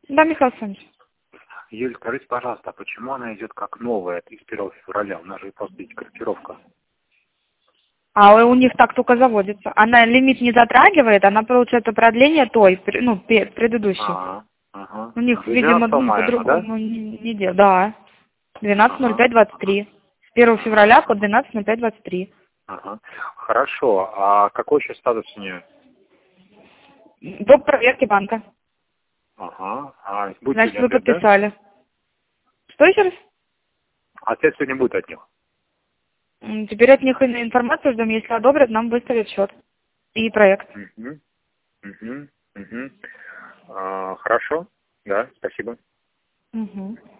Да, Михаил Александрович. Юль, скажите, пожалуйста, а почему она идет как новая из 1 февраля? У нас же просто есть корректировка. А у них так только заводится. Она лимит не затрагивает, она получается продление той, предыдущей. Ага. У них, До видимо, 12 мая, да? по-другому не делают. Да. Ага. 12.05.23. С 1 февраля по 12.05.23. Ага. Хорошо. А какой еще статус у нее? До проверки банка. Ага. А будет Значит, сегодня вы ответ, да? подписали. Что еще раз? Ответ сегодня будет от них. Теперь от них информацию ждем. Если одобрят, нам выставят счет и проект. Хорошо. Да, спасибо. Угу.